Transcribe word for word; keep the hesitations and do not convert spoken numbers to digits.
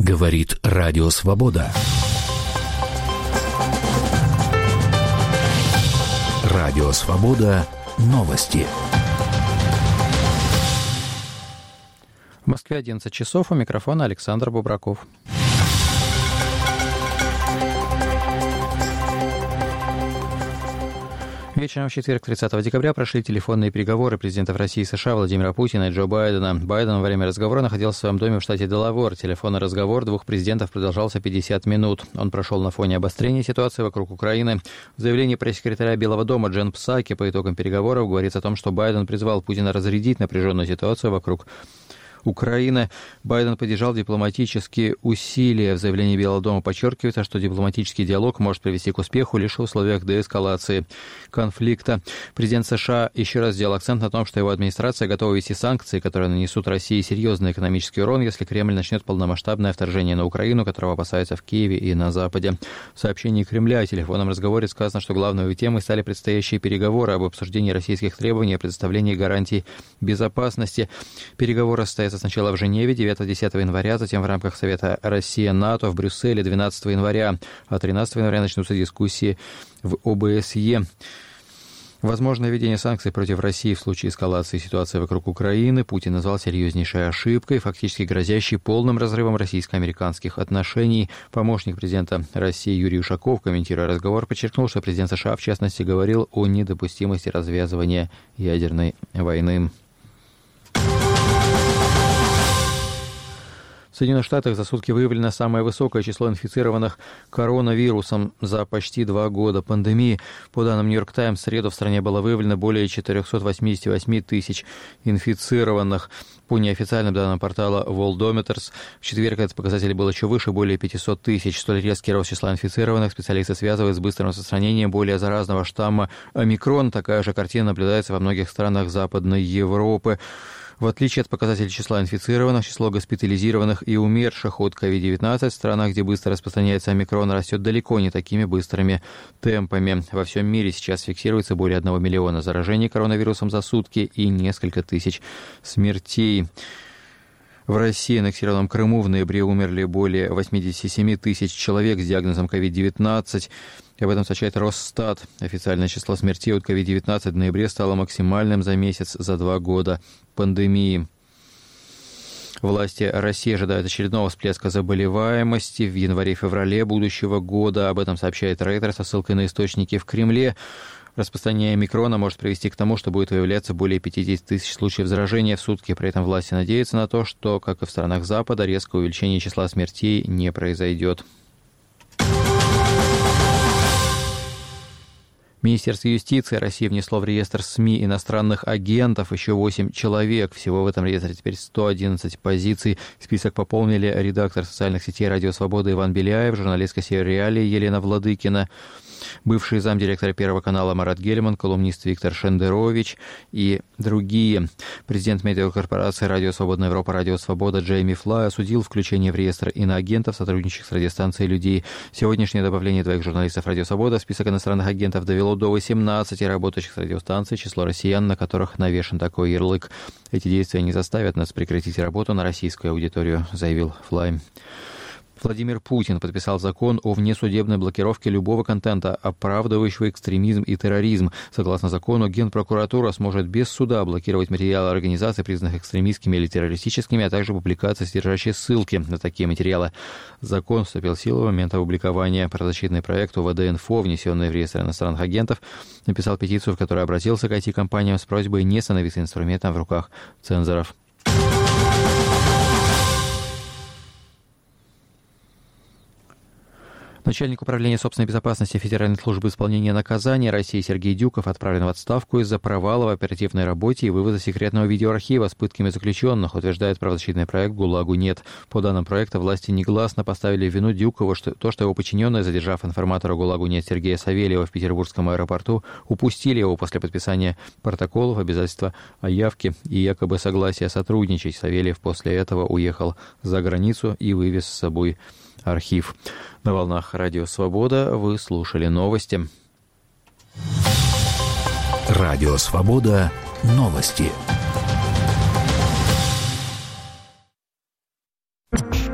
Говорит Радио Свобода. Радио Свобода. Новости. В Москве одиннадцать часов. У микрофона Александр Бубраков. Вечером в четверг, тридцатого декабря, прошли телефонные переговоры президентов России и США Владимира Путина и Джо Байдена. Байден во время разговора находился в своем доме в штате Делавэр. Телефонный разговор двух президентов продолжался пятьдесят минут. Он прошел на фоне обострения ситуации вокруг Украины. В заявлении пресс-секретаря Белого дома Джен Псаки по итогам переговоров говорится о том, что Байден призвал Путина разрядить напряженную ситуацию вокруг Украины. Байден поддержал дипломатические усилия. В заявлении Белого дома подчеркивается, что дипломатический диалог может привести к успеху лишь в условиях деэскалации конфликта. Президент США еще раз сделал акцент на том, что его администрация готова ввести санкции, которые нанесут России серьезный экономический урон, если Кремль начнет полномасштабное вторжение на Украину, которого опасаются в Киеве и на Западе. В сообщении Кремля о телефонном разговоре сказано, что главной темой стали предстоящие переговоры об обсуждении российских требований о предоставлении гарантий безопасности. Переговоры состоятся сначала в Женеве девятого-десятого января, затем в рамках Совета Россия-НАТО в Брюсселе двенадцатого января, а тринадцатого января начнутся дискуссии в О Бэ С Е. Возможное введение санкций против России в случае эскалации ситуации вокруг Украины Путин назвал серьезнейшей ошибкой, фактически грозящей полным разрывом российско-американских отношений. Помощник президента России Юрий Ушаков, комментируя разговор, подчеркнул, что президент США, в частности, говорил о недопустимости развязывания ядерной войны. В Соединенных Штатах за сутки выявлено самое высокое число инфицированных коронавирусом за почти два года пандемии. По данным Нью-Йорк Таймс, в среду в стране было выявлено более четыреста восемьдесят восемь тысяч инфицированных. По неофициальным данным портала Worldometers, в четверг этот показатель был еще выше, более пятьсот тысяч. Столь резкий рост числа инфицированных специалисты связывают с быстрым распространением более заразного штамма омикрон. Такая же картина наблюдается во многих странах Западной Европы. В отличие от показателей числа инфицированных, число госпитализированных и умерших от ковид девятнадцать в странах, где быстро распространяется омикрон, растет далеко не такими быстрыми темпами. Во всем мире сейчас фиксируется более одного миллиона заражений коронавирусом за сутки и несколько тысяч смертей. В России, аннексированном Крыму, в ноябре умерли более восемьдесят семь тысяч человек с диагнозом ковид девятнадцать. Об этом сообщает Росстат. Официальное число смертей от ковид девятнадцать в ноябре стало максимальным за месяц за два года пандемии. Власти России ожидают очередного всплеска заболеваемости в январе-феврале будущего года. Об этом сообщает Рейтер со ссылкой на источники в Кремле. Распространение омикрона может привести к тому, что будет выявляться более пятьдесят тысяч случаев заражения в сутки. При этом власти надеются на то, что, как и в странах Запада, резкое увеличение числа смертей не произойдет. Министерство юстиции России внесло в реестр СМИ иностранных агентов еще восемь человек. Всего в этом реестре теперь сто одиннадцать позиций. Список пополнили редактор социальных сетей «Радио Свобода» Иван Беляев, журналистка «Сериалии» Елена Владыкина, бывший замдиректора Первого канала Марат Гельман, колумнист Виктор Шендерович и другие. Президент медиакорпорации «Радио Свободная Европа», «Радио Свобода» Джейми Флай осудил включение в реестр иноагентов, сотрудничающих с радиостанцией «Людей». Сегодняшнее добавление двоих журналистов «Радио Свобода» в список иностранных агентов довело до восемнадцати работающих с радиостанций, число россиян, на которых навешен такой ярлык. Эти действия не заставят нас прекратить работу на российскую аудиторию, заявил Флай. Владимир Путин подписал закон о внесудебной блокировке любого контента, оправдывающего экстремизм и терроризм. Согласно закону, Генпрокуратура сможет без суда блокировать материалы организаций, признанных экстремистскими или террористическими, а также публикации, содержащие ссылки на такие материалы. Закон вступил в силу в момент опубликования. Правозащитный проект У В Д Инфо, внесенный в реестр иностранных агентов, написал петицию, в которой обратился к ай ти-компаниям с просьбой не становиться инструментом в руках цензоров. Начальник управления собственной безопасности Федеральной службы исполнения наказания России Сергей Дюков отправлен в отставку из-за провала в оперативной работе и вывода секретного видеоархива с пытками заключенных, утверждает правозащитный проект «ГУЛАГу нет». По данным проекта, власти негласно поставили в вину Дюкова, что то, что его подчиненные, задержав информатора «ГУЛАГу нет» Сергея Савельева в Петербургском аэропорту, упустили его после подписания протоколов, обязательства о явке и якобы согласия сотрудничать. Савельев после этого уехал за границу и вывез с собой архив. На волнах Радио Свобода вы слушали новости. Радио Свобода. Новости.